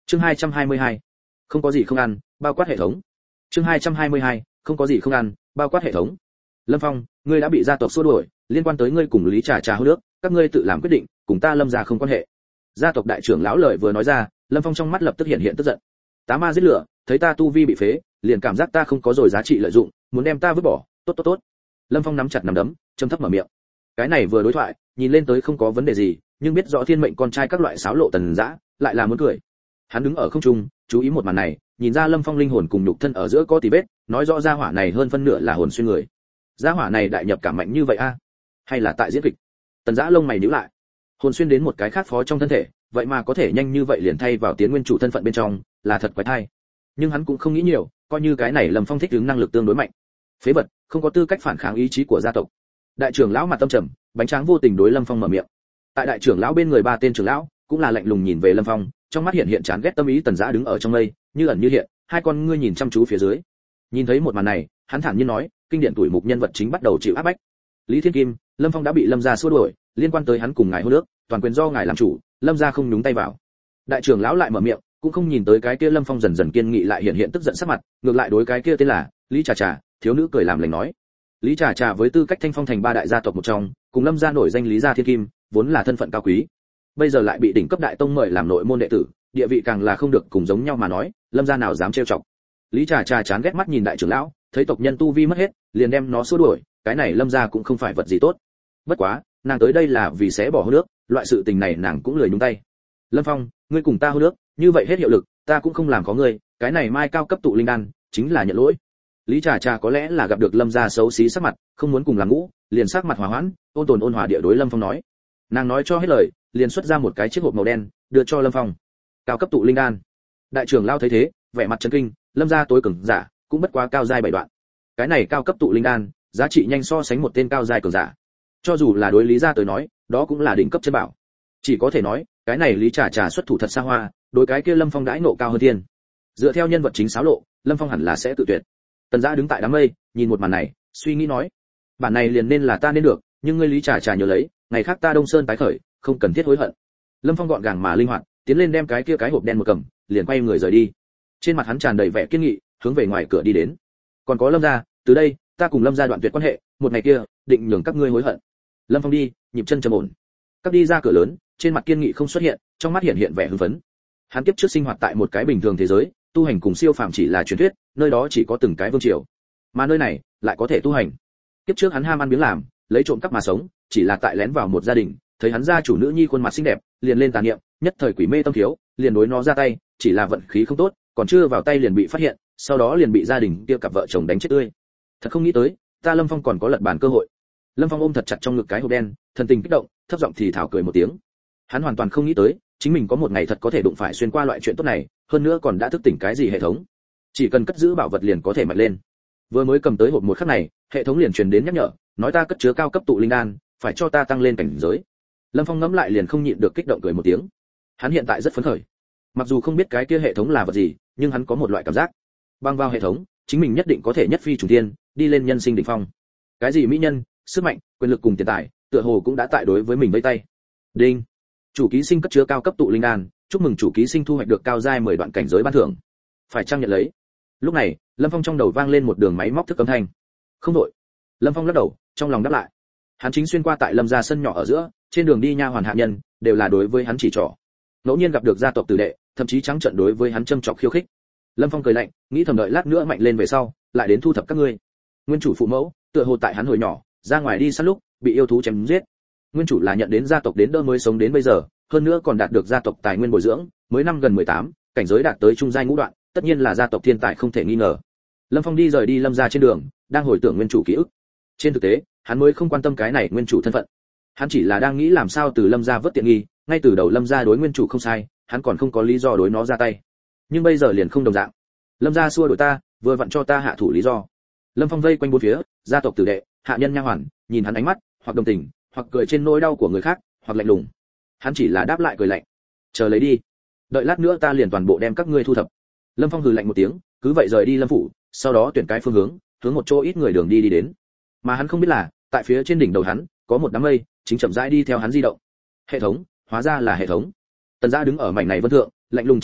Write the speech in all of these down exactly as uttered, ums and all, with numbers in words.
Chương hai trăm hai mươi hai, không có gì không ăn, bao quát hệ thống. Chương hai trăm hai mươi hai, không có gì không ăn, bao quát hệ thống. Lâm Phong, ngươi đã bị gia tộc xua đuổi, liên quan tới ngươi cùng Lý Trà Trà hô nước, các ngươi tự làm quyết định, cùng ta Lâm gia không quan hệ. Gia tộc đại trưởng lão lời vừa nói ra, Lâm Phong trong mắt lập tức hiện hiện tức giận. Tá ma giết lửa, thấy ta tu vi bị phế, liền cảm giác ta không có rồi giá trị lợi dụng, muốn đem ta vứt bỏ, tốt tốt tốt. Lâm Phong nắm chặt nắm đấm, trầm thấp mở miệng. Cái này vừa đối thoại, nhìn lên tới không có vấn đề gì, nhưng biết rõ thiên mệnh con trai các loại xáo lộ tần dã, lại là muốn cười. Hắn đứng ở không trung, chú ý một màn này, nhìn ra Lâm Phong linh hồn cùng nhục thân ở giữa có tì vết, nói rõ gia hỏa này hơn phân nửa là hồn xuyên người. Gia hỏa này đại nhập cảm mạnh như vậy a? Hay là tại diễn kịch? Tần Dã lông mày nhíu lại. Hồn xuyên đến một cái khác phó trong thân thể, vậy mà có thể nhanh như vậy liền thay vào tiến nguyên chủ thân phận bên trong, là thật quái thai. Nhưng hắn cũng không nghĩ nhiều, coi như cái này Lâm Phong thích ứng năng lực tương đối mạnh. Phế vật, không có tư cách phản kháng ý chí của gia tộc. Đại trưởng lão mặt tâm trầm, bánh tráng vô tình đối Lâm Phong mở miệng. Tại đại trưởng lão bên người ba tên trưởng lão, cũng là lạnh lùng nhìn về Lâm Phong, trong mắt hiện hiện chán ghét tâm ý. Tần Dã đứng ở trong mây, như ẩn như hiện, hai con ngươi nhìn chăm chú phía dưới. Nhìn thấy một màn này, hắn thản nhiên nói, kinh điển tuổi mục nhân vật chính bắt đầu chịu áp bách. Lý Thiên Kim, Lâm Phong đã bị Lâm gia xua đuổi, liên quan tới hắn cùng ngài hô nước, toàn quyền do ngài làm chủ, Lâm gia không nhúng tay vào. Đại trưởng lão lại mở miệng, cũng không nhìn tới cái kia Lâm Phong dần dần kiên nghị lại hiện hiện tức giận sắc mặt, ngược lại đối cái kia tên là Lý Trà Trà, thiếu nữ cười làm lành nói. Lý Trà Trà với tư cách Thanh Phong thành ba đại gia tộc một trong, cùng Lâm gia nổi danh Lý gia Thiên Kim, vốn là thân phận cao quý. Bây giờ lại bị đỉnh cấp đại tông mời làm nội môn đệ tử, địa vị càng là không được cùng giống nhau mà nói, Lâm gia nào dám trêu chọc. Lý Trà Trà chán ghét mắt nhìn đại trưởng lão, thấy tộc nhân tu vi mất hết, liền đem nó xua đuổi, cái này Lâm gia cũng không phải vật gì tốt. Bất quá, nàng tới đây là vì xé bỏ hô nước, loại sự tình này nàng cũng lười nhúng tay. Lâm Phong, ngươi cùng ta hô nước, như vậy hết hiệu lực, ta cũng không làm có ngươi, cái này mai cao cấp tụ linh đan, chính là nhận lỗi. Lý Trà Trà có lẽ là gặp được Lâm gia xấu xí sắc mặt, không muốn cùng làm ngũ, liền sắc mặt hòa hoãn, ôn tồn ôn hòa địa đối Lâm Phong nói. Nàng nói cho hết lời, liền xuất ra một cái chiếc hộp màu đen, đưa cho Lâm Phong. Cao cấp tụ linh đan. Đại trưởng lão thấy thế, vẻ mặt chấn kinh, Lâm gia tối cường giả, cũng bất quá cao giai bảy đoạn. Cái này cao cấp tụ linh đan, giá trị nhanh so sánh một tên cao giai cường giả. Cho dù là đối Lý gia tới nói, đó cũng là đỉnh cấp chân bảo. Chỉ có thể nói, cái này Lý Trà Trà xuất thủ thật xa hoa, đối cái kia Lâm Phong đãi nộ cao hơn thiên. Dựa theo nhân vật chính xáo lộ, Lâm Phong hẳn là sẽ tự tuyệt. Tần Dã đứng tại đám mây, nhìn một màn này, suy nghĩ nói, bản này liền nên là ta nên được, nhưng ngươi Lý Trà Trà nhớ lấy, ngày khác ta Đông Sơn tái khởi, không cần thiết hối hận. Lâm Phong gọn gàng mà linh hoạt, tiến lên đem cái kia cái hộp đen một cầm, liền quay người rời đi. Trên mặt hắn tràn đầy vẻ kiên nghị, hướng về ngoài cửa đi đến. Còn có Lâm gia, từ đây, ta cùng Lâm gia đoạn tuyệt quan hệ, một ngày kia, định nhường các ngươi hối hận. Lâm Phong đi, nhịp chân trầm ổn. Các đi ra cửa lớn, trên mặt kiên nghị không xuất hiện, trong mắt hiện hiện vẻ hưng phấn. Hắn kiếp trước sinh hoạt tại một cái bình thường thế giới, tu hành cùng siêu phàm chỉ là truyền thuyết, nơi đó chỉ có từng cái vương triều, mà nơi này lại có thể tu hành. Kiếp trước hắn ham ăn biếng làm, lấy trộm cắp mà sống, chỉ là tại lén vào một gia đình, thấy hắn gia chủ nữ nhi khuôn mặt xinh đẹp, liền lên tà niệm, nhất thời quỷ mê tâm thiếu, liền đối nó ra tay, chỉ là vận khí không tốt, còn chưa vào tay liền bị phát hiện, sau đó liền bị gia đình kia cặp vợ chồng đánh chết tươi. Thật không nghĩ tới, ta Lâm Phong còn có lật bàn cơ hội. Lâm Phong ôm thật chặt trong ngực cái hộp đen, thần tình kích động, thấp giọng thì thảo cười một tiếng. Hắn hoàn toàn không nghĩ tới, chính mình có một ngày thật có thể đụng phải xuyên qua loại chuyện tốt này, hơn nữa còn đã thức tỉnh cái gì hệ thống. Chỉ cần cất giữ bảo vật liền có thể mạnh lên. Vừa mới cầm tới hộp một khắc này, hệ thống liền truyền đến nhắc nhở, nói ta cất chứa cao cấp tụ linh đan, phải cho ta tăng lên cảnh giới. Lâm Phong ngẫm lại liền không nhịn được kích động cười một tiếng. Hắn hiện tại rất phấn khởi. Mặc dù không biết cái kia hệ thống là vật gì, nhưng hắn có một loại cảm giác, băng vào hệ thống, chính mình nhất định có thể nhất phi trùng thiên, đi lên nhân sinh đỉnh phong. Cái gì mỹ nhân, sức mạnh, quyền lực cùng tiền tài, tựa hồ cũng đã tại đối với mình vây tay. Đinh. Chủ ký sinh cất chứa cao cấp tụ linh đan, chúc mừng chủ ký sinh thu hoạch được cao giai mười đoạn cảnh giới ban thưởng. Phải trang nhận lấy. Lúc này, Lâm Phong trong đầu vang lên một đường máy móc thức âm thanh. Không đổi. Lâm Phong lắc đầu, trong lòng đáp lại. Hắn chính xuyên qua tại Lâm gia sân nhỏ ở giữa, trên đường đi nha hoàn hạ nhân đều là đối với hắn chỉ trỏ. Ngẫu nhiên gặp được gia tộc tử đệ, thậm chí trắng trợn đối với hắn châm chọc khiêu khích. Lâm Phong cười lạnh, nghĩ thầm đợi lát nữa mạnh lên về sau, lại đến thu thập các ngươi. Nguyên chủ phụ mẫu, tựa hồ tại hắn hồi nhỏ, ra ngoài đi săn lúc, bị yêu thú chém giết. Nguyên chủ là nhận đến gia tộc đến đỡ mới sống đến bây giờ, hơn nữa còn đạt được gia tộc tài nguyên bồi dưỡng, mới năm gần mười tám, cảnh giới đạt tới trung giai ngũ đoạn, tất nhiên là gia tộc thiên tài không thể nghi ngờ. Lâm Phong đi rời đi Lâm gia trên đường, đang hồi tưởng nguyên chủ ký ức. Trên thực tế, hắn mới không quan tâm cái này nguyên chủ thân phận. Hắn chỉ là đang nghĩ làm sao từ Lâm gia vớt tiện nghi, ngay từ đầu Lâm gia đối nguyên chủ không sai, hắn còn không có lý do đối nó ra tay. Nhưng bây giờ liền không đồng dạng. Lâm gia xua đuổi ta, vừa vặn cho ta hạ thủ lý do. Lâm Phong vây quanh bốn phía, gia tộc tử đệ, hạ nhân nha hoàn, nhìn hắn ánh mắt, hoặc đồng tình, hoặc cười trên nỗi đau của người khác, hoặc lạnh lùng. Hắn chỉ là đáp lại cười lạnh. Chờ lấy đi, đợi lát nữa ta liền toàn bộ đem các ngươi thu thập. Lâm Phong hừ lạnh một tiếng, cứ vậy rời đi Lâm phủ, sau đó tuyển cái phương hướng, hướng một chỗ ít người đường đi đi đến. Mà hắn không biết là, tại phía trên đỉnh đầu hắn, có một đám mây, chính chậm rãi đi theo hắn di động. Hệ thống, hóa ra là hệ thống. Tần Dã đứng ở mảnh này vân thượng, lạnh lùng trên mặt,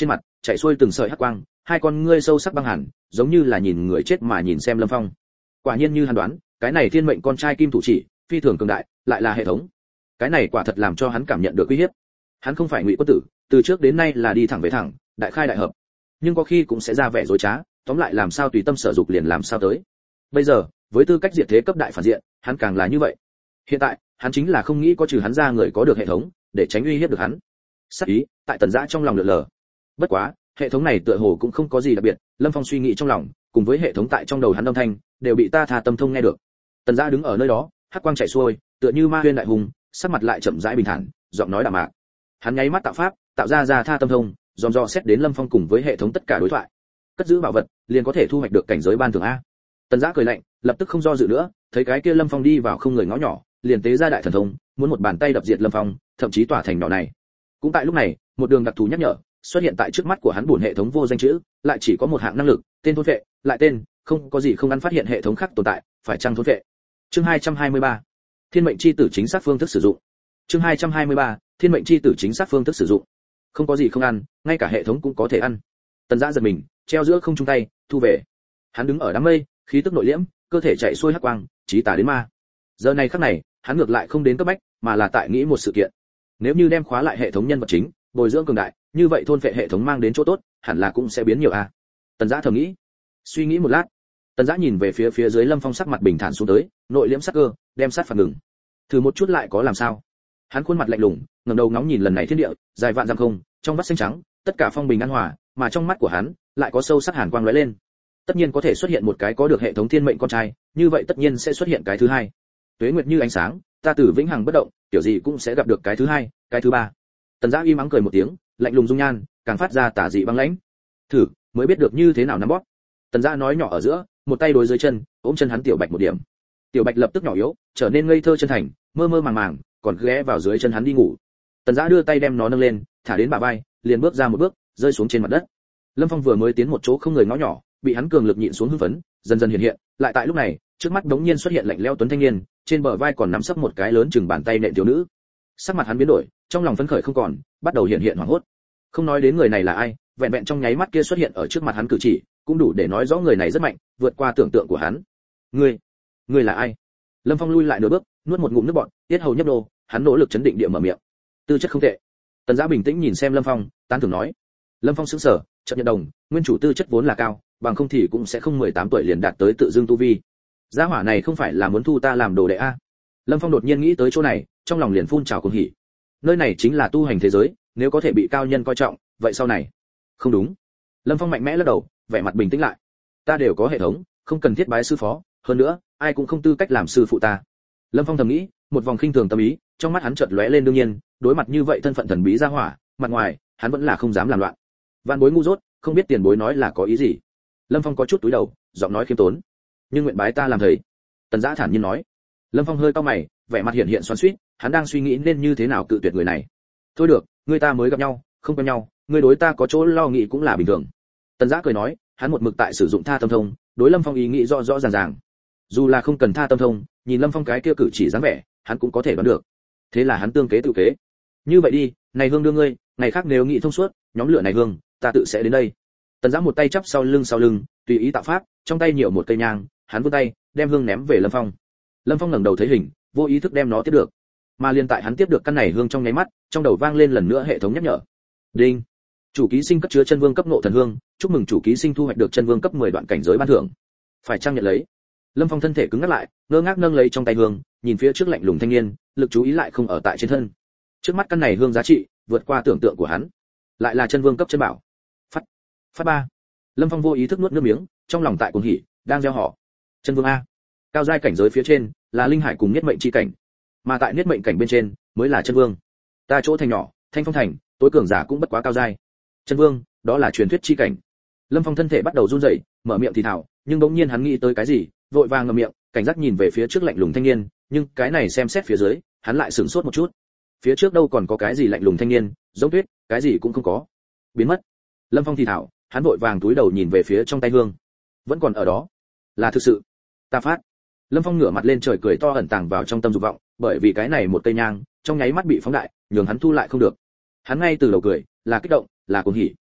chạy xuôi từng sợi hắc quang, hai con ngươi sâu sắc băng hẳn, giống như là nhìn người chết mà nhìn xem Lâm Phong. Quả nhiên như hắn đoán, cái này thiên mệnh con trai kim thủ chỉ, phi thường cường đại, lại là hệ thống. Cái này quả thật làm cho hắn cảm nhận được uy hiếp. Hắn không phải ngụy quân tử, từ trước đến nay là đi thẳng về thẳng, đại khai đại hợp, nhưng có khi cũng sẽ ra vẻ dối trá, tóm lại làm sao tùy tâm sở dục liền làm sao tới. Bây giờ, với tư cách diệt thế cấp đại phản diện, hắn càng là như vậy. Hiện tại, hắn chính là không nghĩ có trừ hắn ra người có được hệ thống, để tránh uy hiếp được hắn. Sắc ý tại Tần Dã trong lòng lượn lờ. Bất quá, hệ thống này tựa hồ cũng không có gì đặc biệt, Lâm Phong suy nghĩ trong lòng, cùng với hệ thống tại trong đầu hắn âm thanh, đều bị ta thà tâm thông nghe được. Tần Dã đứng ở nơi đó, hắc quang chạy xuôi, tựa như ma huyên đại hùng, sắc mặt lại chậm rãi bình thản, giọng nói đạm mạc. Hắn nháy mắt tạo pháp, tạo ra ra tha tâm thông, dòm dò xét đến Lâm Phong cùng với hệ thống tất cả đối thoại. Cất giữ bảo vật, liền có thể thu hoạch được cảnh giới ban thưởng a. Tần Dã cười lạnh, lập tức không do dự nữa, thấy cái kia Lâm Phong đi vào không người ngõ nhỏ, liền tế ra đại thần thông, muốn một bàn tay đập diệt Lâm Phong, thậm chí tỏa thành nhỏ này. Cũng tại lúc này, một đường đặc thù nhắc nhở xuất hiện tại trước mắt của hắn, buồn hệ thống vô danh chữ, lại chỉ có một hạng năng lực, tên thôn vệ, lại tên, không có gì không ăn phát hiện hệ thống khác tồn tại, phải chăng thôn vệ. Chương hai trăm hai mươi ba, Thiên mệnh chi tử chính xác phương thức sử dụng. Chương hai trăm hai mươi ba, Thiên mệnh chi tử chính xác phương thức sử dụng. Không có gì không ăn, ngay cả hệ thống cũng có thể ăn. Tần Dã giật mình, treo giữa không trung tay, thu về. Hắn đứng ở đám mây, khí tức nội liễm, cơ thể chạy xuôi hắc quang, chí tà đến ma. Giờ này khắc này, hắn ngược lại không đến cấp bách, mà là tại nghĩ một sự kiện. Nếu như đem khóa lại hệ thống nhân vật chính, bồi dưỡng cường đại, như vậy thôn phệ hệ thống mang đến chỗ tốt, hẳn là cũng sẽ biến nhiều a. Tần Dã thầm nghĩ. Suy nghĩ một lát, Tần Dã nhìn về phía phía dưới Lâm Phong, sắc mặt bình thản xuống tới, nội liễm sắc cơ, đem sát phạt ngừng. Thử một chút lại có làm sao? Hắn khuôn mặt lạnh lùng, ngẩng đầu ngóng nhìn lần này thiên địa, dài vạn dặm không, trong vắt xanh trắng, tất cả phong bình an hòa, mà trong mắt của hắn lại có sâu sắc hàn quang lóe lên. Tất nhiên có thể xuất hiện một cái có được hệ thống thiên mệnh con trai, như vậy tất nhiên sẽ xuất hiện cái thứ hai. Tuế nguyệt như ánh sáng, ta tử vĩnh hằng bất động, kiểu gì cũng sẽ gặp được cái thứ hai, cái thứ ba. Tần Dã im ắng cười một tiếng, lạnh lùng dung nhan, càng phát ra tà dị băng lãnh. Thử, mới biết được như thế nào nắm bóp. Tần Dã nói nhỏ ở giữa, một tay đối dưới chân, ôm chân hắn tiểu bạch một điểm. Tiểu bạch lập tức nhỏ yếu, trở nên ngây thơ chân thành, mơ mơ màng màng, còn ghé vào dưới chân hắn đi ngủ. Tần Dã đưa tay đem nó nâng lên, thả đến bả vai, liền bước ra một bước, rơi xuống trên mặt đất. Lâm Phong vừa mới tiến một chỗ không người ngõ nhỏ, bị hắn cường lực nhịn xuống hưng phấn, dần dần hiện hiện, lại tại lúc này, trước mắt đống nhiên xuất hiện lạnh lẽo tuấn thanh niên, trên bờ vai còn nắm sấp một cái lớn chừng bàn tay nện thiếu nữ. Sắc mặt hắn biến đổi, trong lòng phấn khởi không còn, bắt đầu hiện hiện hoảng hốt. Không nói đến người này là ai, vẹn vẹn trong nháy mắt kia xuất hiện ở trước mặt hắn cử chỉ, cũng đủ để nói rõ người này rất mạnh, vượt qua tưởng tượng của hắn. Ngươi, ngươi là ai? Lâm Phong lui lại nửa bước, nuốt một ngụm nước bọt, tiết hầu nhấp đô, hắn nỗ lực chấn định địa mở miệng. Tư chất không tệ. Tần Dã bình tĩnh nhìn xem Lâm Phong, tán thưởng nói. Lâm Phong sững sờ, chợt nhận đồng, nguyên chủ tư chất vốn là cao, bằng không thì cũng sẽ không mười tám tuổi liền đạt tới tự dương tu vi. Gia hỏa này không phải là muốn thu ta làm đồ đệ a? Lâm Phong đột nhiên nghĩ tới chỗ này, trong lòng liền phun trào cuồng hỉ. Nơi này chính là tu hành thế giới, nếu có thể bị cao nhân coi trọng, vậy sau này? Không đúng. Lâm Phong mạnh mẽ lắc đầu, vẻ mặt bình tĩnh lại. Ta đều có hệ thống, không cần thiết bái sư phó, hơn nữa, ai cũng không tư cách làm sư phụ ta. Lâm Phong thầm nghĩ, một vòng khinh thường tâm ý, trong mắt hắn chợt lóe lên. Đương nhiên, đối mặt như vậy thân phận thần bí gia hỏa, mặt ngoài, hắn vẫn là không dám làm loạn. Vạn bối ngu dốt, không biết tiền bối nói là có ý gì. Lâm Phong có chút túi đầu, giọng nói khiêm tốn. Nhưng nguyện bái ta làm thầy. Tần Dã thản nhiên nói. Lâm Phong hơi cau mày, vẻ mặt hiện hiện xoắn xuýt, hắn đang suy nghĩ nên như thế nào cự tuyệt người này. Thôi được, người ta mới gặp nhau, không quen nhau, người đối ta có chỗ lo nghĩ cũng là bình thường. Tần Dã cười nói, hắn một mực tại sử dụng tha tâm thông, đối Lâm Phong ý nghĩ rõ rõ ràng ràng. Dù là không cần tha tâm thông, nhìn Lâm Phong cái kia cử chỉ dáng vẻ, hắn cũng có thể đoán được. Thế là hắn tương kế tự kế. Như vậy đi, này hương đưa ngươi, ngày khác nếu nghĩ thông suốt, nhóm lửa này hương, ta tự sẽ đến đây. Tần Dã một tay chắp sau lưng sau lưng, tùy ý tạo pháp, trong tay nhiều một cây nhang, hắn vươn tay, đem hương ném về Lâm Phong. Lâm Phong ngẩng đầu thấy hình, vô ý thức đem nó tiếp được. Mà liên tại hắn tiếp được căn này hương trong nháy mắt, trong đầu vang lên lần nữa hệ thống nhắc nhở. Đinh. Chủ ký sinh cất chứa chân vương cấp ngộ thần hương, chúc mừng chủ ký sinh thu hoạch được chân vương cấp mười đoạn cảnh giới ban thưởng. Phải trang nhận lấy. Lâm Phong thân thể cứng ngắc lại, ngơ ngác nâng lấy trong tay hương, nhìn phía trước lạnh lùng thanh niên, lực chú ý lại không ở tại trên thân. Trước mắt căn này hương giá trị vượt qua tưởng tượng của hắn, lại là chân vương cấp chân bảo. Phát, phát ba. Lâm Phong vô ý thức nuốt nước miếng, trong lòng tại cuồng hỉ, đang gieo họ. Chân vương a. Cao giai cảnh giới phía trên là linh hải cùng niết mệnh chi cảnh, mà tại niết mệnh cảnh bên trên mới là chân vương. Ta chỗ thành nhỏ, Thanh Phong thành, tối cường giả cũng bất quá cao giai. Chân vương, đó là truyền thuyết chi cảnh. Lâm Phong thân thể bắt đầu run rẩy, mở miệng thì thào, nhưng bỗng nhiên hắn nghĩ tới cái gì, vội vàng ngậm miệng, cảnh giác nhìn về phía trước lạnh lùng thanh niên, nhưng cái này xem xét phía dưới, hắn lại sửng sốt một chút. Phía trước đâu còn có cái gì lạnh lùng thanh niên, giống tuyết, cái gì cũng không có. Biến mất. Lâm Phong thì thào, hắn vội vàng túi đầu nhìn về phía trong tay hương. Vẫn còn ở đó. Là thực sự. Ta phát. Lâm Phong ngửa mặt lên trời cười to ẩn tàng vào trong tâm dục vọng, bởi vì cái này một cây nhang, trong nháy mắt bị phóng đại, nhường hắn thu lại không được. Hắn ngay từ đầu cười, là kích động, là cuồng hỉ.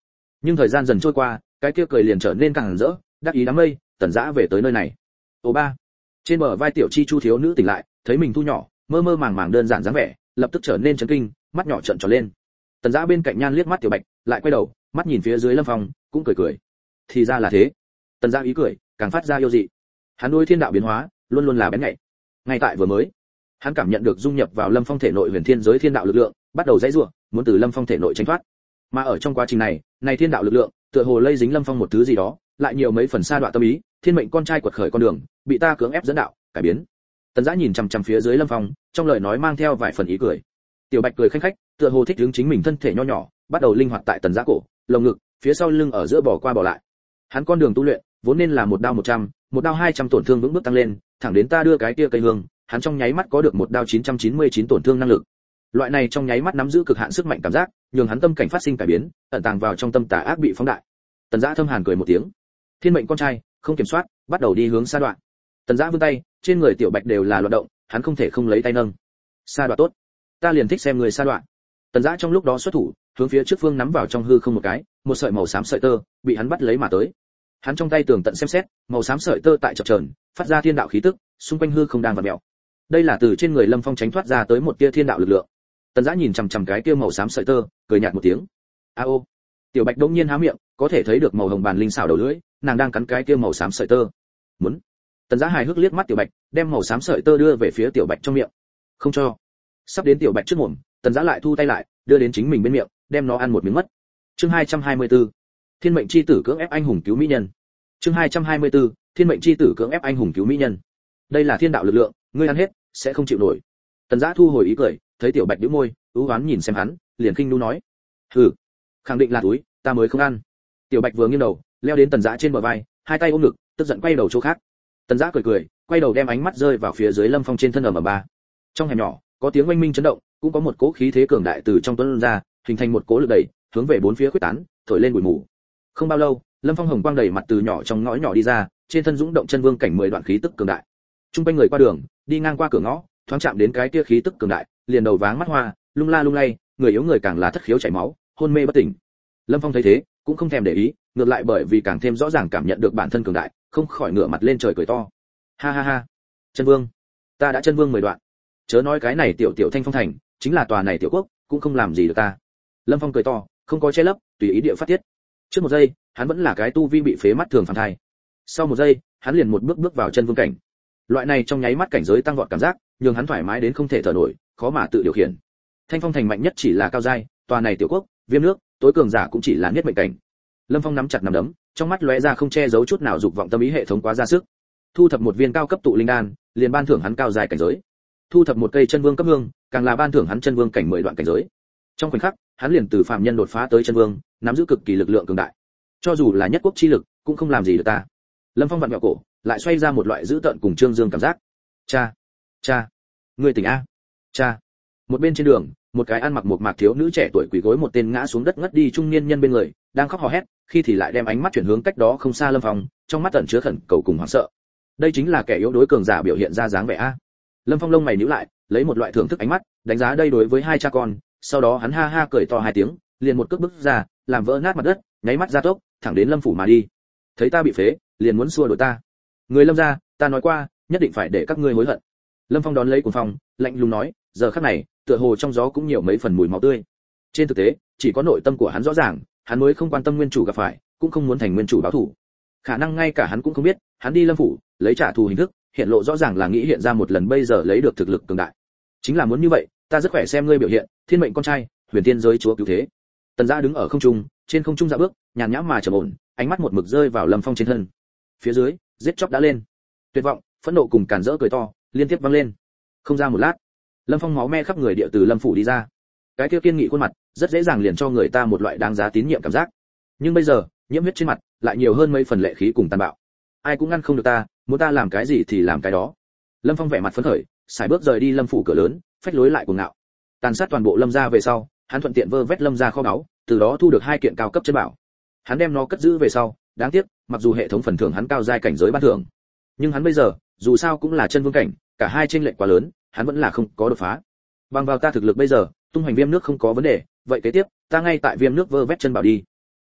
Nhưng thời gian dần trôi qua, cái kia cười liền trở nên càng rỡ, đắc ý đám mây, Tần Dã về tới nơi này. Ô ba. Trên bờ vai tiểu chi chu thiếu nữ tỉnh lại, thấy mình thu nhỏ, mơ mơ màng màng đơn giản dáng vẻ, lập tức trở nên chấn kinh, mắt nhỏ trợn tròn lên. Tần Dã bên cạnh nhan liếc mắt Tiểu Bạch, lại quay đầu, mắt nhìn phía dưới Lâm Phong, cũng cười cười. Thì ra là thế. Tần Dã ý cười, càng phát ra yêu dị. Hắn đối thiên đạo biến hóa, luôn luôn là bén nhạy. Ngay tại vừa mới, hắn cảm nhận được dung nhập vào Lâm Phong thể nội huyền thiên giới thiên đạo lực lượng, bắt đầu dãy rủa, muốn từ Lâm Phong thể nội tránh thoát. Mà ở trong quá trình này, này thiên đạo lực lượng, tựa hồ lây dính Lâm Phong một thứ gì đó, lại nhiều mấy phần xa đoạn tâm ý, thiên mệnh con trai quật khởi con đường, bị ta cưỡng ép dẫn đạo, cải biến. Tần Dã nhìn chằm chằm phía dưới Lâm Phong, trong lời nói mang theo vài phần ý cười. Tiểu Bạch cười khanh khách, tựa hồ thích hứng chính mình thân thể nho nhỏ, bắt đầu linh hoạt tại Tần Dã cổ, lồng ngực, phía sau lưng ở giữa bỏ qua bỏ lại. Hắn con đường tu luyện, vốn nên là một đao một trăm, một đao hai trăm tổn thương vững bước tăng lên, thẳng đến ta đưa cái kia cây hương, hắn trong nháy mắt có được một đao chín trăm chín mươi chín tổn thương năng lực. Loại này trong nháy mắt nắm giữ cực hạn sức mạnh cảm giác, nhường hắn tâm cảnh phát sinh cải biến, ẩn tàng vào trong tâm tà ác bị phóng đại. Tần Dã thâm hàn cười một tiếng. Thiên mệnh con trai, không kiểm soát, bắt đầu đi hướng sa đoạn. Tần Dã vươn tay, trên người Tiểu Bạch đều là loạn động, hắn không thể không lấy tay nâng. Sa đoạn tốt, ta liền thích xem người sa đoạn. Tần Dã trong lúc đó xuất thủ, hướng phía trước phương nắm vào trong hư không một cái, một sợi màu xám sợi tơ bị hắn bắt lấy mà tới. Hắn trong tay tường tận xem xét, màu xám sợi tơ tại chập chờn, phát ra thiên đạo khí tức, xung quanh hư không đang vặn mèo. Đây là từ trên người Lâm Phong tránh thoát ra tới một tia thiên đạo lực lượng. Tần Dã nhìn chằm chằm cái kia màu xám sợi tơ, cười nhạt một tiếng. A ô. Tiểu Bạch đống nhiên há miệng, có thể thấy được màu hồng bàn linh xảo đầu lưỡi, nàng đang cắn cái kia màu xám sợi tơ. Muốn. Tần Dã hài hước liếc mắt Tiểu Bạch, đem màu xám sợi tơ đưa về phía Tiểu Bạch trong miệng. Không cho. Sắp đến Tiểu Bạch trước mồm, Tần Dã lại thu tay lại, đưa đến chính mình bên miệng, đem nó ăn một miếng mất. Chương hai trăm hai mươi tư. Thiên mệnh chi tử cưỡng ép anh hùng cứu mỹ nhân. Chương hai trăm hai mươi tư. Thiên mệnh chi tử cưỡng ép anh hùng cứu mỹ nhân. Đây là thiên đạo lực lượng, ngươi ăn hết sẽ không chịu nổi. Tần Dã thu hồi ý cười, thấy Tiểu Bạch nhíu môi, ưu ám nhìn xem hắn, liền khinh nu nói: "Hừ, khẳng định là túi, ta mới không ăn." Tiểu Bạch vừa nghiêng đầu, leo đến Tần Dã trên bờ vai, hai tay ôm ngực, tức giận quay đầu chỗ khác. Tần Dã cười cười, quay đầu đem ánh mắt rơi vào phía dưới Lâm Phong trên thân ẩm ẩm ba. Trong hẻm nhỏ, có tiếng oanh minh chấn động, cũng có một cỗ khí thế cường đại từ trong tuấn ra, hình thành một cỗ lực đẩy, hướng về bốn phía khuếch tán, thổi lên bụi mù. Không bao lâu, Lâm Phong hồng quang đầy mặt từ nhỏ trong ngõ nhỏ đi ra, trên thân dũng động chân vương cảnh mười đoạn khí tức cường đại. Trung quanh người qua đường, đi ngang qua cửa ngõ, thoáng chạm đến cái kia khí tức cường đại, liền đầu váng mắt hoa, lung la lung lay, người yếu người càng là thất khiếu chảy máu, hôn mê bất tỉnh. Lâm Phong thấy thế, cũng không thèm để ý, ngược lại bởi vì càng thêm rõ ràng cảm nhận được bản thân cường đại, không khỏi ngửa mặt lên trời cười to. Ha ha ha, chân vương, ta đã chân vương mười đoạn. Chớ nói cái này tiểu tiểu Thanh Phong thành, chính là tòa này tiểu quốc, cũng không làm gì được ta. Lâm Phong cười to, không có che lấp, tùy ý địa phát tiết. Trước một giây, hắn vẫn là cái tu vi bị phế mắt thường phàm thai. Sau một giây, hắn liền một bước bước vào chân vương cảnh. Loại này trong nháy mắt cảnh giới tăng vọt cảm giác, nhường hắn thoải mái đến không thể thở nổi, khó mà tự điều khiển. Thanh Phong thành mạnh nhất chỉ là cao giai, tòa này tiểu quốc, viêm nước, tối cường giả cũng chỉ là nhất mệnh cảnh. Lâm Phong nắm chặt nắm đấm, trong mắt lóe ra không che giấu chút nào dục vọng tâm ý hệ thống quá ra sức. Thu thập một viên cao cấp tụ linh đan, liền ban thưởng hắn cao giai cảnh giới. Thu thập một cây chân vương cấp hương, càng là ban thưởng hắn chân vương cảnh mười đoạn cảnh giới. Trong khoảnh khắc, hắn liền từ phàm nhân đột phá tới chân vương, nắm giữ cực kỳ lực lượng cường đại. Cho dù là nhất quốc chi lực, cũng không làm gì được ta. Lâm Phong vặn vẹo cổ, lại xoay ra một loại dữ tợn cùng trương dương cảm giác. Cha, cha, ngươi tỉnh a, cha. Một bên trên đường, một cái ăn mặc một mạc thiếu nữ trẻ tuổi quỳ gối một tên ngã xuống đất ngất đi trung niên nhân bên người, đang khóc hò hét, khi thì lại đem ánh mắt chuyển hướng cách đó không xa Lâm Phong, trong mắt ẩn chứa khẩn cầu cùng hoảng sợ. Đây chính là kẻ yếu đối cường giả biểu hiện ra dáng vẻ a. Lâm Phong lông mày nhíu lại, lấy một loại thưởng thức ánh mắt, đánh giá đây đối với hai cha con, sau đó hắn ha ha cười to hai tiếng, liền một cước bước ra, làm vỡ nát mặt đất, nháy mắt ra tốc, thẳng đến Lâm phủ mà đi. Thấy ta bị phế, liền muốn xua đuổi ta. Người Lâm gia, ta nói qua, nhất định phải để các ngươi hối hận. Lâm Phong đón lấy cuồng phong, lạnh lùng nói, giờ khắc này, tựa hồ trong gió cũng nhiều mấy phần mùi máu tươi. Trên thực tế, chỉ có nội tâm của hắn rõ ràng, hắn mới không quan tâm nguyên chủ gặp phải, cũng không muốn thành nguyên chủ báo thù. Khả năng ngay cả hắn cũng không biết, hắn đi Lâm phủ, lấy trả thù hình thức, hiện lộ rõ ràng là nghĩ hiện ra một lần bây giờ lấy được thực lực cường đại. Chính là muốn như vậy, ta rất khỏe xem ngươi biểu hiện, thiên mệnh con trai, huyền tiên giới chúa cứu thế. Tần Dã đứng ở không trung, trên không trung dạo bước, nhàn nhã mà trầm ổn, ánh mắt một mực rơi vào Lâm Phong trên thân. Phía dưới, giết chóc đã lên. Tuyệt vọng, phẫn nộ cùng càn rỡ cười to, liên tiếp vang lên. Không ra một lát, Lâm Phong máu me khắp người địa từ Lâm phủ đi ra. Cái kia kiên nghị khuôn mặt, rất dễ dàng liền cho người ta một loại đáng giá tín nhiệm cảm giác. Nhưng bây giờ, nhiễm huyết trên mặt, lại nhiều hơn mấy phần lệ khí cùng tàn bạo. Ai cũng ngăn không được ta, muốn ta làm cái gì thì làm cái đó. Lâm Phong vẻ mặt phấn khởi, sải bước rời đi Lâm phủ cửa lớn, phách lối lại cuồng ngạo. Tàn sát toàn bộ Lâm gia về sau, hắn thuận tiện vơ vét Lâm gia kho báu, từ đó thu được hai kiện cao cấp chân bảo. Hắn đem nó cất giữ về sau, đáng tiếc, mặc dù hệ thống phần thưởng hắn cao giai cảnh giới ban thưởng, nhưng hắn bây giờ, dù sao cũng là chân vương cảnh, cả hai chênh lệch quá lớn, hắn vẫn là không có đột phá. Bằng vào ta thực lực bây giờ, tung hoành viêm nước không có vấn đề, vậy kế tiếp, ta ngay tại viêm nước vơ vét chân bảo đi.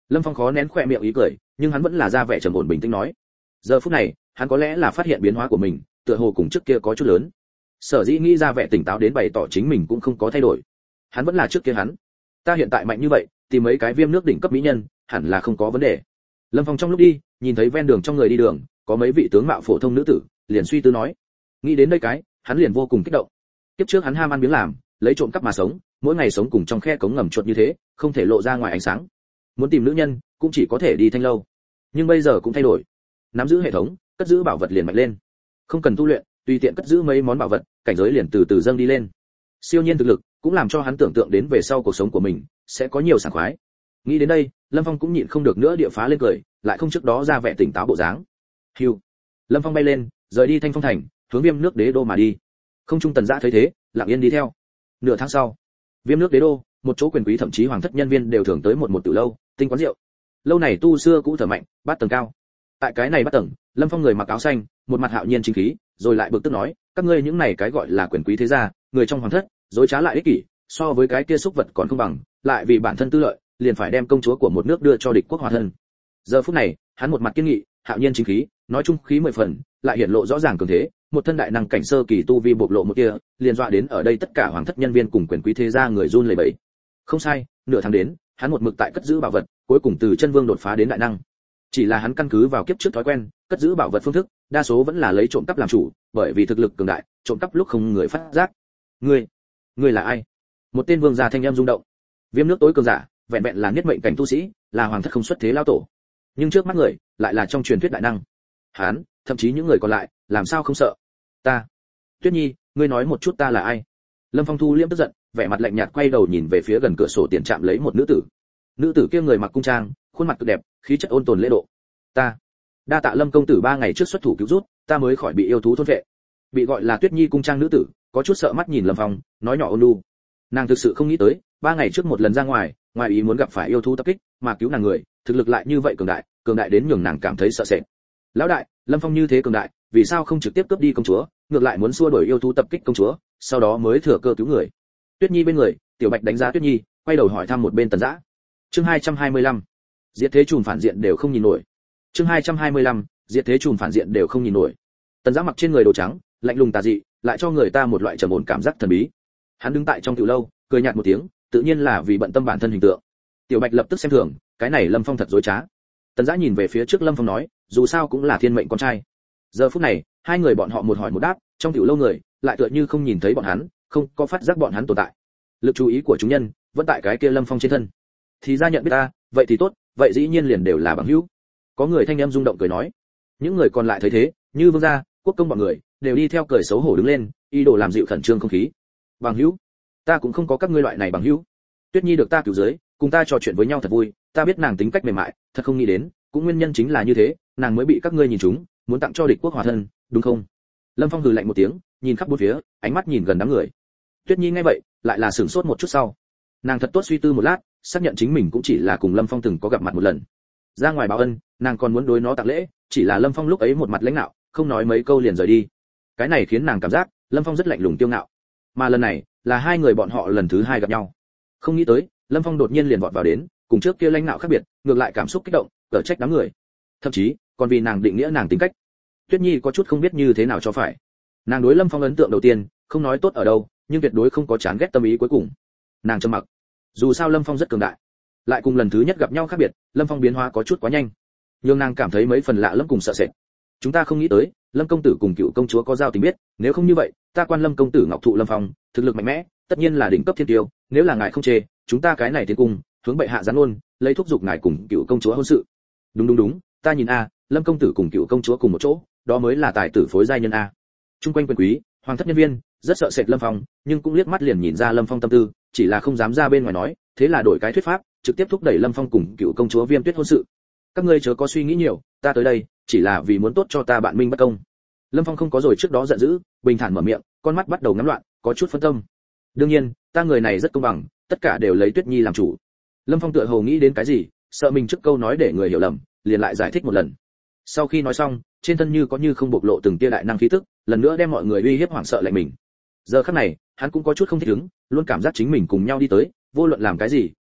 Lâm Phong khó nén khỏe miệng ý cười, nhưng hắn vẫn là ra vẻ trầm ổn bình tĩnh nói. Giờ phút này, hắn có lẽ là phát hiện biến hóa của mình, tựa hồ cùng trước kia có chút lớn. Sở dĩ nghĩ ra vẻ tỉnh táo đến bày tỏ chính mình cũng không có thay đổi. Hắn vẫn là trước kia hắn. Ta hiện tại mạnh như vậy, tìm mấy cái viêm nước đỉnh cấp mỹ nhân, hẳn là không có vấn đề. Lâm Phong trong lúc đi, nhìn thấy ven đường trong người đi đường, có mấy vị tướng mạo phổ thông nữ tử, liền suy tư nói. Nghĩ đến đây cái, hắn liền vô cùng kích động. Kiếp trước hắn ham ăn miếng làm, lấy trộm cắp mà sống, mỗi ngày sống cùng trong khe cống ngầm chuột như thế, không thể lộ ra ngoài ánh sáng. Muốn tìm nữ nhân, cũng chỉ có thể đi thanh lâu. Nhưng bây giờ cũng thay đổi. Nắm giữ hệ thống, cất giữ bảo vật liền mạnh lên. Không cần tu luyện, tùy tiện cất giữ mấy món bảo vật, cảnh giới liền từ từ dâng đi lên. Siêu nhiên thực lực, cũng làm cho hắn tưởng tượng đến về sau cuộc sống của mình sẽ có nhiều sảng khoái. Nghĩ đến đây, Lâm Phong cũng nhịn không được nữa địa phá lên cười, lại không trước đó ra vẻ tỉnh táo bộ dáng. Hưu. Lâm Phong bay lên, rời đi Thanh Phong thành, hướng Viêm nước đế đô mà đi. Không trung Tần Dã thấy thế, lặng yên đi theo. Nửa tháng sau, Viêm nước đế đô, một chỗ quyền quý thậm chí hoàng thất nhân viên đều thường tới một một tiểu lâu, tinh quán rượu. Lâu này tu xưa cũ thở mạnh, bát tầng cao. Tại cái này bát tầng, Lâm Phong người mặc áo xanh, một mặt hạo nhiên chính khí, rồi lại bực tức nói, các ngươi những này cái gọi là quyền quý thế gia, người trong hoàng thất, dối trá lại ích kỷ, so với cái kia xúc vật còn không bằng, lại vì bản thân tư lợi, liền phải đem công chúa của một nước đưa cho địch quốc hòa thân. Giờ phút này, hắn một mặt kiên nghị, hạo nhiên chính khí, nói chung khí mười phần, lại hiển lộ rõ ràng cường thế, một thân đại năng cảnh sơ kỳ tu vi bộc lộ một kia, liền dọa đến ở đây tất cả hoàng thất nhân viên cùng quyền quý thế gia người run lẩy bẩy. Không sai, nửa tháng đến, hắn một mực tại cất giữ bảo vật, cuối cùng từ chân vương đột phá đến đại năng. Chỉ là hắn căn cứ vào kiếp trước thói quen, cất giữ bảo vật phương thức, đa số vẫn là lấy trộm cắp làm chủ, bởi vì thực lực cường đại, trộm cắp lúc không người phát giác. Ngươi, ngươi là ai? Một tên vương gia thanh âm rung động. Viêm nước tối cường giả, vẹn vẹn là niết mệnh cảnh tu sĩ, là hoàng thất không xuất thế lao tổ. Nhưng trước mắt người, lại là trong truyền thuyết đại năng. Hắn, thậm chí những người còn lại, làm sao không sợ? Ta, Tuyết Nhi, ngươi nói một chút ta là ai? Lâm Phong thu liễm tức giận, vẻ mặt lạnh nhạt quay đầu nhìn về phía gần cửa sổ tiền trạm lấy một nữ tử. Nữ tử kia người mặc cung trang, khuôn mặt cực đẹp, khí chất ôn tồn lễ độ. Ta, đa tạ Lâm công tử ba ngày trước xuất thủ cứu rút, ta mới khỏi bị yêu thú thôn vệ. Bị gọi là Tuyết Nhi cung trang nữ tử, có chút sợ mắt nhìn Lâm Phong, nói nhỏ ôn nhu. Nàng thực sự không nghĩ tới, ba ngày trước một lần ra ngoài, ngoài ý muốn gặp phải yêu thú tập kích, mà cứu nàng người, thực lực lại như vậy cường đại, cường đại đến nhường nàng cảm thấy sợ sệt. Lão đại, Lâm Phong như thế cường đại, vì sao không trực tiếp cướp đi công chúa, ngược lại muốn xua đuổi yêu thú tập kích công chúa, sau đó mới thừa cơ cứu người. Tuyết Nhi bên người, Tiểu Bạch đánh giá Tuyết Nhi, quay đầu hỏi thăm một bên Tần Dã. Chương hai trăm hai mươi lăm, diệt thế trùm phản diện đều không nhìn nổi. Chương hai trăm hai mươi lăm, diệt thế trùm phản diện đều không nhìn nổi. Tần Dã mặc trên người đồ trắng, lạnh lùng tà dị, lại cho người ta một loại trầm ổn cảm giác thần bí. Hắn đứng tại trong tiểu lâu, cười nhạt một tiếng, tự nhiên là vì bận tâm bản thân hình tượng. Tiểu Bạch lập tức xem thường, cái này Lâm Phong thật dối trá. Tần Dã nhìn về phía trước Lâm Phong nói, dù sao cũng là thiên mệnh con trai. Giờ phút này, hai người bọn họ một hỏi một đáp, trong tiểu lâu người lại tựa như không nhìn thấy bọn hắn, không có phát giác bọn hắn tồn tại. Lực chú ý của chúng nhân vẫn tại cái kia Lâm Phong trên thân. Thì ra nhận biết ta, vậy thì tốt, vậy dĩ nhiên liền đều là bằng hữu. Có người thanh em rung động cười nói. Những người còn lại thấy thế, như Vương gia, Quốc công bọn người, đều đi theo cười xấu hổ đứng lên, ý đồ làm dịu khẩn trương không khí. Bằng hữu? Ta cũng không có các ngươi loại này bằng hữu. Tuyết Nhi được ta cứu dưới, cùng ta trò chuyện với nhau thật vui, ta biết nàng tính cách mềm mại, thật không nghĩ đến, cũng nguyên nhân chính là như thế, nàng mới bị các ngươi nhìn trúng, muốn tặng cho địch quốc hòa thân, đúng không? Lâm Phong hừ lạnh một tiếng, nhìn khắp bốn phía, ánh mắt nhìn gần đám người. Tuyết Nhi nghe vậy, lại là sửng sốt một chút sau. Nàng thật tốt suy tư một lát, xác nhận chính mình cũng chỉ là cùng Lâm Phong từng có gặp mặt một lần. Ra ngoài báo ân, nàng còn muốn đối nó tặng lễ, chỉ là Lâm Phong lúc ấy một mặt lãnh nạo, không nói mấy câu liền rời đi. Cái này khiến nàng cảm giác, Lâm Phong rất lạnh lùng tiêu ngạo. Mà lần này, là hai người bọn họ lần thứ hai gặp nhau. Không nghĩ tới, Lâm Phong đột nhiên liền vọt vào đến, cùng trước kia lãnh nạo khác biệt, ngược lại cảm xúc kích động, cở trách đám người. Thậm chí, còn vì nàng định nghĩa nàng tính cách. Tuyết Nhi có chút không biết như thế nào cho phải. Nàng đối Lâm Phong ấn tượng đầu tiên, không nói tốt ở đâu, nhưng tuyệt đối không có chán ghét tâm ý cuối cùng. Nàng trầm mặc. Dù sao Lâm Phong rất cường đại, lại cùng lần thứ nhất gặp nhau khác biệt, Lâm Phong biến hóa có chút quá nhanh, nhưng nàng cảm thấy mấy phần lạ lẫm cùng sợ sệt. Chúng ta không nghĩ tới, Lâm công tử cùng cựu công chúa có giao tình biết, nếu không như vậy, ta quan Lâm công tử ngọc thụ Lâm Phong, thực lực mạnh mẽ, tất nhiên là đỉnh cấp thiên tiêu, nếu là ngài không chê, chúng ta cái này tiến cung, hướng bệ hạ giáng luôn, lấy thúc giục ngài cùng cựu công chúa hôn sự. Đúng đúng đúng, ta nhìn a, Lâm công tử cùng cựu công chúa cùng một chỗ, đó mới là tài tử phối giai nhân a. Trung quanh quyền quý, hoàng thất nhân viên, rất sợ sệt Lâm Phong, nhưng cũng liếc mắt liền nhìn ra Lâm Phong tâm tư, chỉ là không dám ra bên ngoài nói, thế là đổi cái thuyết pháp, trực tiếp thúc đẩy Lâm Phong cùng cựu công chúa Viêm Tuyết hôn sự. Các ngươi chớ có suy nghĩ nhiều, ta tới đây, chỉ là vì muốn tốt cho ta bạn Minh bất công. Lâm Phong không có rồi trước đó giận dữ, bình thản mở miệng, con mắt bắt đầu ngắm loạn, có chút phân tâm. Đương nhiên, ta người này rất công bằng, tất cả đều lấy Tuyết Nhi làm chủ. Lâm Phong tựa hồ nghĩ đến cái gì, sợ mình trước câu nói để người hiểu lầm, liền lại giải thích một lần. Sau khi nói xong, trên thân như có như không bộc lộ từng tia đại năng khí tức, lần nữa đem mọi người uy hiếp hoảng sợ lại mình. Giờ khắc này, hắn cũng có chút không thích ứng, luôn cảm giác chính mình cùng nhau đi tới, vô luận làm cái gì,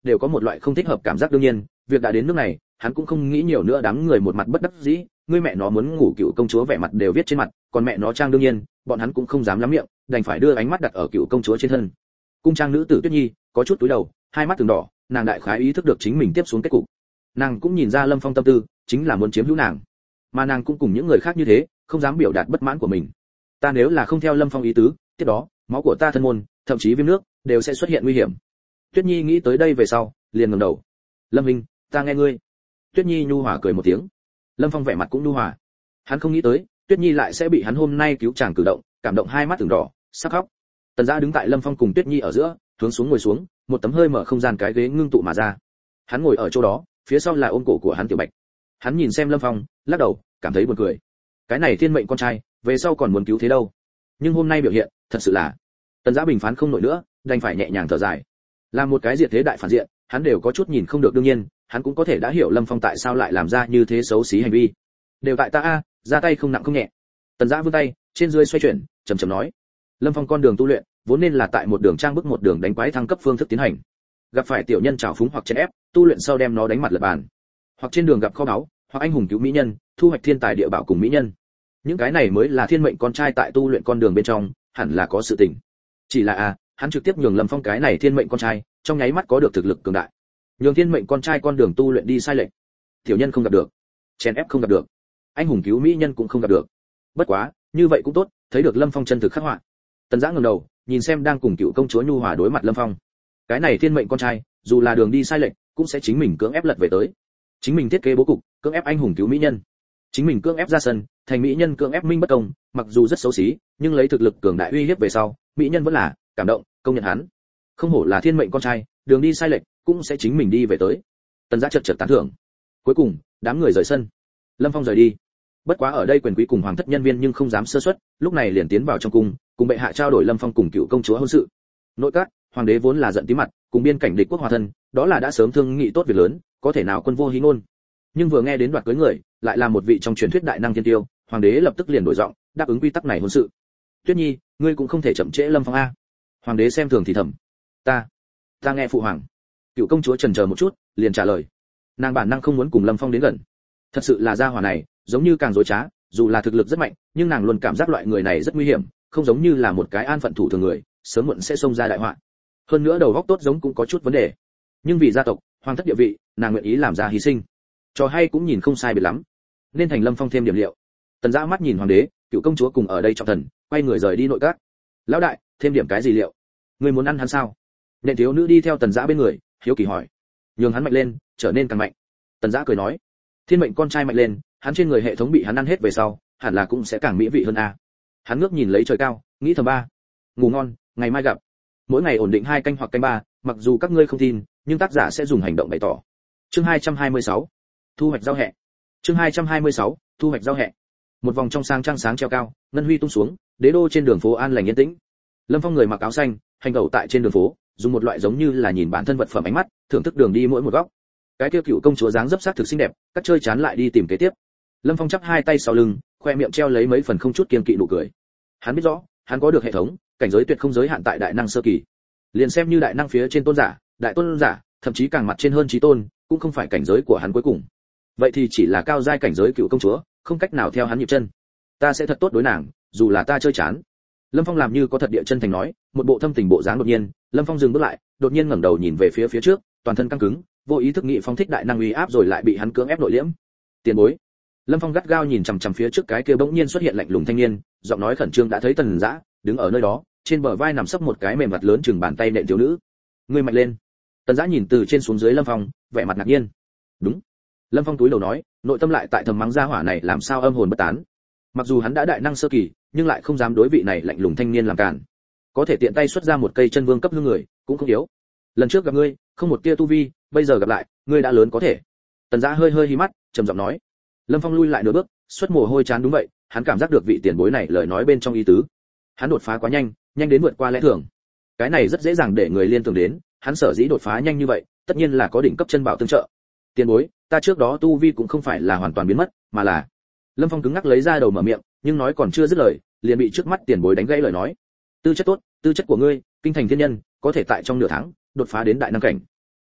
đều có một loại không thích hợp cảm giác. Đương nhiên việc đã đến nước này, hắn cũng không nghĩ nhiều nữa. Đám người một mặt bất đắc dĩ, ngươi mẹ nó muốn ngủ cựu công chúa vẻ mặt đều viết trên mặt, còn mẹ nó trang. đương nhiên bọn hắn cũng không dám lắm miệng, đành phải đưa ánh mắt đặt ở cựu công chúa trên thân. Cung trang nữ tử Tuyết Nhi có chút túi đầu, hai mắt từng đỏ, nàng đại khái ý thức được chính mình tiếp xuống kết cục. Nàng cũng nhìn ra Lâm Phong tâm tư, chính là muốn chiếm hữu nàng, mà nàng cũng cùng những người khác như thế, không dám biểu đạt bất mãn của mình. Ta nếu là không theo Lâm Phong ý tứ, tiếp đó máu của ta thân môn, thậm chí viêm nước, đều sẽ xuất hiện nguy hiểm. Tuyết Nhi nghĩ tới đây về sau, liền ngẩng đầu. Lâm Minh, ta nghe ngươi. Tuyết Nhi nhu hòa cười một tiếng. Lâm Phong vẻ mặt cũng nhu hòa. Hắn không nghĩ tới, Tuyết Nhi lại sẽ bị hắn hôm nay cứu chàng cử động, cảm động hai mắt ửng đỏ, sắp khóc. Tần Dã đứng tại Lâm Phong cùng Tuyết Nhi ở giữa, hướng xuống ngồi xuống, một tấm hơi mở không gian cái ghế ngưng tụ mà ra. Hắn ngồi ở chỗ đó, phía sau là ôm cổ của hắn Tiểu Bạch. Hắn nhìn xem Lâm Phong, lắc đầu, cảm thấy buồn cười. Cái này thiên mệnh con trai, về sau còn muốn cứu thế đâu. Nhưng hôm nay biểu hiện, thật sự là, Tần Dã bình phán không nổi nữa, đành phải nhẹ nhàng thở dài. Làm một cái diệt thế đại phản diện, hắn đều có chút nhìn không được. Đương nhiên, hắn cũng có thể đã hiểu Lâm Phong tại sao lại làm ra như thế xấu xí hành vi. Đều tại ta a, ra tay không nặng không nhẹ. Tần Dã vươn tay, trên dưới xoay chuyển, trầm trầm nói. Lâm Phong con đường tu luyện, vốn nên là tại một đường trang bức một đường đánh quái thăng cấp phương thức tiến hành. Gặp phải tiểu nhân trào phúng hoặc chèn ép, tu luyện sau đem nó đánh mặt lật bàn. Hoặc trên đường gặp kho báu, hoặc anh hùng cứu mỹ nhân, thu hoạch thiên tài địa bảo cùng mỹ nhân. Những cái này mới là thiên mệnh con trai tại tu luyện con đường bên trong, hẳn là có sự tình. Chỉ là a, hắn trực tiếp nhường Lâm Phong cái này thiên mệnh con trai, trong nháy mắt có được thực lực cường đại. Nhường thiên mệnh con trai con đường tu luyện đi sai lệch. Tiểu nhân không gặp được, chèn ép không gặp được, anh hùng cứu mỹ nhân cũng không gặp được. Bất quá, như vậy cũng tốt, thấy được Lâm Phong chân thực khắc họa. Tần Dã ngẩng đầu, nhìn xem đang cùng cựu công chúa nhu hòa đối mặt Lâm Phong. Cái này thiên mệnh con trai, dù là đường đi sai lệch, cũng sẽ chính mình cưỡng ép lật về tới. Chính mình thiết kế bố cục, cưỡng ép anh hùng cứu mỹ nhân. Chính mình cưỡng ép ra sân, thành mỹ nhân cưỡng ép minh bất công, mặc dù rất xấu xí, nhưng lấy thực lực cường đại uy hiếp về sau, mỹ nhân vẫn là cảm động, công nhận hắn. Không hổ là thiên mệnh con trai, đường đi sai lệch, cũng sẽ chính mình đi về tới. Tần Dã chợt chợt tán thưởng. Cuối cùng, đám người rời sân. Lâm Phong rời đi. Bất quá ở đây quyền quý cùng hoàng thất nhân viên nhưng không dám sơ suất, lúc này liền tiến vào trong cung, cùng bệ hạ trao đổi Lâm Phong cùng cựu công chúa hôn sự. Nội các, hoàng đế vốn là giận tí mặt, cùng biên cảnh địch quốc hòa thân, đó là đã sớm thương nghị tốt việc lớn, có thể nào quân vô hí ngôn. Nhưng vừa nghe đến đoạt cưới người, lại là một vị trong truyền thuyết đại năng thiên tiêu, hoàng đế lập tức liền đổi giọng, đáp ứng quy tắc này hôn sự. Tuyết Nhi, ngươi cũng không thể chậm trễ Lâm Phong a. Hoàng đế xem thường thì thầm. Ta, ta nghe phụ hoàng. Cựu công chúa chần chờ một chút, liền trả lời. Nàng bản năng không muốn cùng Lâm Phong đến gần. Thật sự là gia hỏa này, giống như càng dối trá, dù là thực lực rất mạnh, nhưng nàng luôn cảm giác loại người này rất nguy hiểm, không giống như là một cái an phận thủ thường người, sớm muộn sẽ xông ra đại họa. Hơn nữa đầu óc tốt giống cũng có chút vấn đề. Nhưng vì gia tộc, hoàng thất địa vị, nàng nguyện ý làm ra hy sinh. Trò hay cũng nhìn không sai biệt lắm, nên thành Lâm Phong thêm điểm liệu. Tần Dã mắt nhìn hoàng đế, cựu công chúa cùng ở đây trọng thần, quay người rời đi nội các. Lão đại, thêm điểm cái gì liệu? Ngươi muốn ăn hắn sao? Nện thiếu nữ đi theo Tần Dã bên người, hiếu kỳ hỏi. Nhường hắn mạnh lên, trở nên càng mạnh. Tần Dã cười nói. Thiên mệnh con trai mạnh lên, hắn trên người hệ thống bị hắn ăn hết về sau, hẳn là cũng sẽ càng mỹ vị hơn a. Hắn ngước nhìn lấy trời cao, nghĩ thầm ba. Ngủ ngon, ngày mai gặp. Mỗi ngày ổn định hai canh hoặc canh ba, mặc dù các ngươi không tin, nhưng tác giả sẽ dùng hành động bày tỏ. Chương hai trăm hai mươi sáu, thu hoạch giao hẹ. Chương hai trăm hai mươi sáu, thu hoạch giao hẹ. Một vòng trong sang trăng sáng treo cao, ngân huy tung xuống, đế đô trên đường phố an lành yên tĩnh. Lâm Phong người mặc áo xanh, hành tẩu tại trên đường phố, dùng một loại giống như là nhìn bản thân vật phẩm ánh mắt, thưởng thức đường đi mỗi một góc. Cái kia cựu công chúa dáng dấp sắc thực xinh đẹp, các chơi chán lại đi tìm kế tiếp. Lâm Phong chắp hai tay sau lưng, khoe miệng treo lấy mấy phần không chút kiêng kỵ nụ cười. Hắn biết rõ, hắn có được hệ thống, cảnh giới tuyệt không giới hạn tại đại năng sơ kỳ. Liền xem như đại năng phía trên tôn giả, đại tôn giả, thậm chí càng mặt trên hơn chí tôn, cũng không phải cảnh giới của hắn cuối cùng. Vậy thì chỉ là cao giai cảnh giới cựu công chúa, không cách nào theo hắn nhịp chân. Ta sẽ thật tốt đối nàng, dù là ta chơi chán. Lâm Phong làm như có thật địa chân thành nói, một bộ thâm tình bộ dáng đột nhiên, Lâm Phong dừng bước lại, đột nhiên ngẩng đầu nhìn về phía phía trước, toàn thân căng cứng, vô ý thức nghị phóng thích đại năng uy áp rồi lại bị hắn cưỡng ép nội liễm. Tiền bối. Lâm Phong gắt gao nhìn chằm chằm phía trước cái kia bỗng nhiên xuất hiện lạnh lùng thanh niên, giọng nói khẩn trương đã thấy Tần Dã đứng ở nơi đó, trên bờ vai nằm sấp một cái mềm mặt lớn chừng bàn tay nện thiếu nữ. Ngươi mạnh lên. Tần Dã nhìn từ trên xuống dưới Lâm Phong, vẻ mặt ngạc nhiên. Đúng. Lâm Phong túi đầu nói, nội tâm lại tại thầm mắng gia hỏa này làm sao âm hồn bất tán. Mặc dù hắn đã đại năng sơ kỳ, nhưng lại không dám đối vị này lạnh lùng thanh niên làm cản. Có thể tiện tay xuất ra một cây chân vương cấp hương người, cũng không yếu. Lần trước gặp ngươi, không một tia tu vi, bây giờ gặp lại, ngươi đã lớn có thể. Tần Dã hơi hơi hí mắt, trầm giọng nói. Lâm Phong lui lại nửa bước, xuất mồ hôi chán. Đúng vậy, hắn cảm giác được vị tiền bối này lời nói bên trong ý tứ. Hắn đột phá quá nhanh, nhanh đến vượt qua lẽ thường. Cái này rất dễ dàng để người liên tưởng đến, hắn sở dĩ đột phá nhanh như vậy, tất nhiên là có đỉnh cấp chân bảo tương trợ. Tiền bối, ta trước đó tu vi cũng không phải là hoàn toàn biến mất, mà là. Lâm Phong cứng ngắc lấy ra đầu mở miệng, nhưng nói còn chưa dứt lời, liền bị trước mắt tiền bối đánh gãy lời nói. Tư chất tốt, tư chất của ngươi, kinh thành thiên nhân, có thể tại trong nửa tháng đột phá đến đại năng cảnh.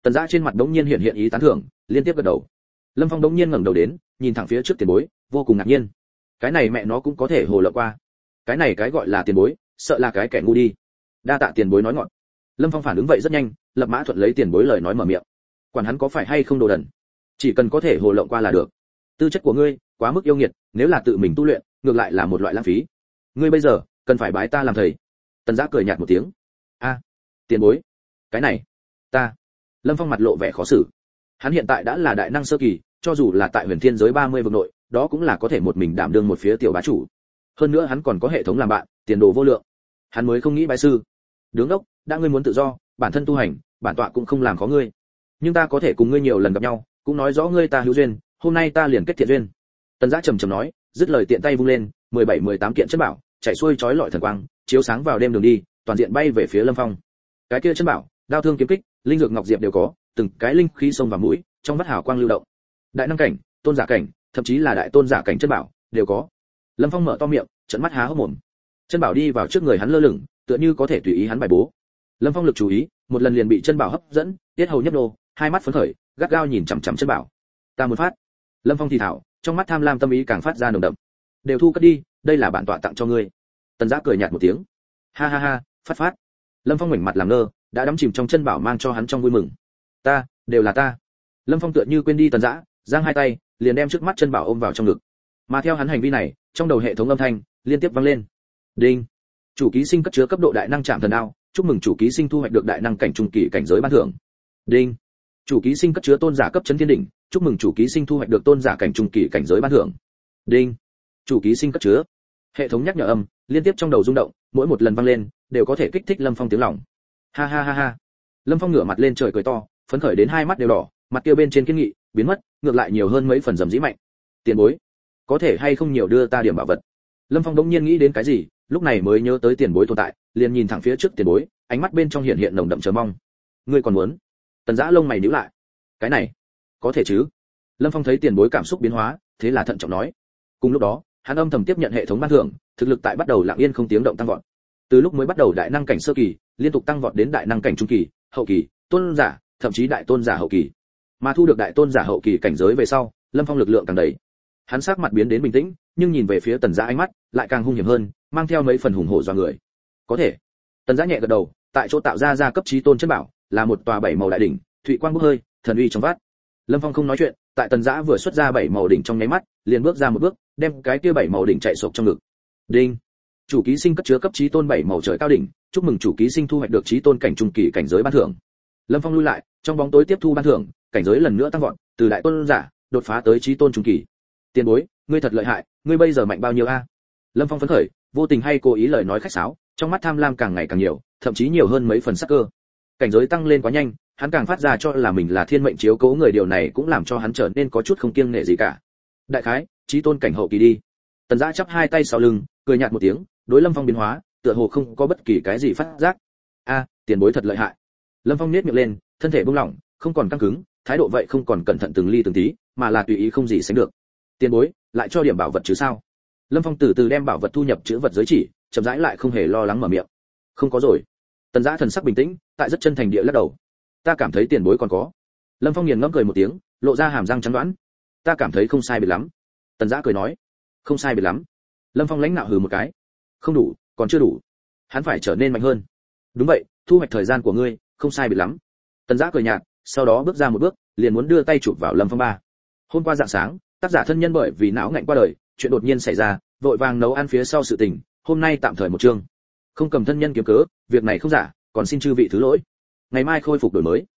Tần Dã trên mặt đống nhiên hiện hiện ý tán thưởng, liên tiếp gật đầu. Lâm Phong đống nhiên ngẩng đầu đến, nhìn thẳng phía trước tiền bối, vô cùng ngạc nhiên. Cái này mẹ nó cũng có thể hồ lộng qua. Cái này cái gọi là tiền bối, sợ là cái kẻ ngu đi. Đa tạ tiền bối nói ngọn. Lâm Phong phản ứng vậy rất nhanh, lập mã thuận lấy tiền bối lời nói mở miệng. Quản hắn có phải hay không đồ đần, chỉ cần có thể hồ lộng qua là được. Tư chất của ngươi quá mức yêu nghiệt, nếu là tự mình tu luyện, ngược lại là một loại lãng phí. Ngươi bây giờ cần phải bái ta làm thầy. Tần Dã cười nhạt một tiếng. A, tiền bối, cái này, ta. Lâm Phong mặt lộ vẻ khó xử. Hắn hiện tại đã là đại năng sơ kỳ, cho dù là tại Huyền Thiên giới ba mươi vực nội, đó cũng là có thể một mình đảm đương một phía tiểu bá chủ. Hơn nữa hắn còn có hệ thống làm bạn, tiền đồ vô lượng. Hắn mới không nghĩ bái sư. Đứng đốc, đã ngươi muốn tự do, bản thân tu hành, bản tọa cũng không làm khó ngươi. Nhưng ta có thể cùng ngươi nhiều lần gặp nhau, cũng nói rõ ngươi ta hữu duyên, hôm nay ta liền kết thiện duyên. Tần Dã trầm trầm nói, dứt lời tiện tay vung lên, mười bảy mười tám kiện chân bảo, chạy xuôi chói lọi thần quang, chiếu sáng vào đêm đường đi, toàn diện bay về phía Lâm Phong. Cái kia chân bảo, đao thương kiếm kích, linh dược ngọc diệp đều có, từng cái linh khí xông vào mũi, trong mắt hào quang lưu động. Đại năng cảnh, tôn giả cảnh, thậm chí là đại tôn giả cảnh chân bảo đều có. Lâm Phong mở to miệng, trợn mắt há hốc mồm. Chân bảo đi vào trước người hắn lơ lửng, tựa như có thể tùy ý hắn bài bố. Lâm Phong lực chú ý, một lần liền bị chân bảo hấp dẫn, tiết hầu nhấp nô, hai mắt phấn khởi, gắt gao nhìn chằm chằm chân bảo. Ta muốn phát. Lâm Phong thì thảo, trong mắt tham lam tâm ý càng phát ra nồng đậm. Đều thu cất đi, đây là bản tọa tặng cho ngươi. Tần Dã cười nhạt một tiếng. Ha ha ha, phát phát. Lâm Phong ngoảnh mặt làm ngơ, đã đắm chìm trong chân bảo mang cho hắn trong vui mừng. Ta, đều là ta. Lâm Phong tựa như quên đi Tần Dã, giang hai tay, liền đem trước mắt chân bảo ôm vào trong ngực. Mà theo hắn hành vi này, trong đầu hệ thống âm thanh liên tiếp vang lên. Đinh. Chủ ký sinh cất chứa cấp độ đại năng chạm thần đao, chúc mừng chủ ký sinh thu hoạch được đại năng cảnh trung kỳ cảnh giới ban thưởng. Đinh. Chủ ký sinh cất chứa tôn giả cấp chấn thiên đỉnh, chúc mừng chủ ký sinh thu hoạch được tôn giả cảnh trung kỳ cảnh giới ban thưởng. Đinh. Chủ ký sinh cất chứa. Hệ thống nhắc nhở âm liên tiếp trong đầu rung động, mỗi một lần vang lên đều có thể kích thích Lâm Phong tiếng lòng. Ha ha ha ha. Lâm Phong ngửa mặt lên trời cười to, phấn khởi đến hai mắt đều đỏ, mặt kia bên trên kiên nghị biến mất, ngược lại nhiều hơn mấy phần dầm dĩ mạnh. Tiền bối, có thể hay không nhiều đưa ta điểm bảo vật. Lâm Phong đống nhiên nghĩ đến cái gì, lúc này mới nhớ tới tiền bối tồn tại, liền nhìn thẳng phía trước tiền bối, ánh mắt bên trong hiện hiện nồng đậm chờ mong. Ngươi còn muốn? Tần Dã lông mày nhíu lại. Cái này, có thể chứ? Lâm Phong thấy tiền bối cảm xúc biến hóa, thế là thận trọng nói. Cùng lúc đó, hắn âm thầm tiếp nhận hệ thống ban thưởng, thực lực tại bắt đầu lặng yên không tiếng động tăng vọt. Từ lúc mới bắt đầu đại năng cảnh sơ kỳ, liên tục tăng vọt đến đại năng cảnh trung kỳ, hậu kỳ, tôn giả, thậm chí đại tôn giả hậu kỳ. Mà thu được đại tôn giả hậu kỳ cảnh giới về sau, Lâm Phong lực lượng càng đầy. Hắn sắc mặt biến đến bình tĩnh, nhưng nhìn về phía Tần Dã ánh mắt lại càng hung hiểm hơn, mang theo mấy phần hùng hổ do người. Có thể. Tần Dã nhẹ gật đầu, tại chỗ tạo ra ra cấp chí tôn chân bảo, là một tòa bảy màu đại đỉnh, thụy quang bốc hơi, thần uy trong vát. Lâm Phong không nói chuyện, tại Tần Dã vừa xuất ra bảy màu đỉnh trong nháy mắt, liền bước ra một bước, đem cái kia bảy màu đỉnh chạy sộc trong ngực. Đinh. Chủ ký sinh cất chứa cấp chí tôn bảy màu trời cao đỉnh, chúc mừng chủ ký sinh thu hoạch được chí tôn cảnh trung kỳ cảnh giới ban thưởng. Lâm Phong lui lại, trong bóng tối tiếp thu ban thưởng, cảnh giới lần nữa tăng vọt, từ đại tôn giả đột phá tới chí tôn trung kỳ. Tiền bối, ngươi thật lợi hại, ngươi bây giờ mạnh bao nhiêu a? Lâm Phong phấn khởi, vô tình hay cố ý lời nói khách sáo, trong mắt tham lam càng ngày càng nhiều, thậm chí nhiều hơn mấy phần sắc cơ. Cảnh giới tăng lên quá nhanh, hắn càng phát ra cho là mình là thiên mệnh chiếu cố người, điều này cũng làm cho hắn trở nên có chút không kiêng nể gì cả. Đại khái, chí tôn cảnh hậu kỳ đi. Tần Dã chắp hai tay sau lưng, cười nhạt một tiếng, đối Lâm Phong biến hóa, tựa hồ không có bất kỳ cái gì phát giác. A, tiền bối thật lợi hại. Lâm Phong nhếch miệng lên, thân thể buông lỏng, không còn căng cứng, thái độ vậy không còn cẩn thận từng ly từng tí, mà là tùy ý không gì sánh được. Tiền bối, lại cho điểm bảo vật chứ sao? Lâm Phong từ từ đem bảo vật thu nhập chữ vật giới chỉ, chậm rãi lại không hề lo lắng mở miệng. Không có rồi. Tần Dã thần sắc bình tĩnh, tại rất chân thành địa lắc đầu. Ta cảm thấy tiền bối còn có. Lâm Phong nghiền ngẫm cười một tiếng, lộ ra hàm răng trắng đoán. Ta cảm thấy không sai biệt lắm. Tần Dã cười nói. Không sai biệt lắm. Lâm Phong lãnh nạo hừ một cái. Không đủ, còn chưa đủ. Hắn phải trở nên mạnh hơn. Đúng vậy, thu hoạch thời gian của ngươi, không sai biệt lắm. Tần Dã cười nhạt, sau đó bước ra một bước, liền muốn đưa tay chụp vào Lâm Phong ba. Hôm qua rạng sáng, tác giả thân nhân bởi vì não ngạnh qua đời, chuyện đột nhiên xảy ra, vội vàng nấu ăn phía sau sự tình, hôm nay tạm thời một chương. Không cầm thân nhân kiếm cớ, việc này không giả, còn xin chư vị thứ lỗi. Ngày mai khôi phục đổi mới.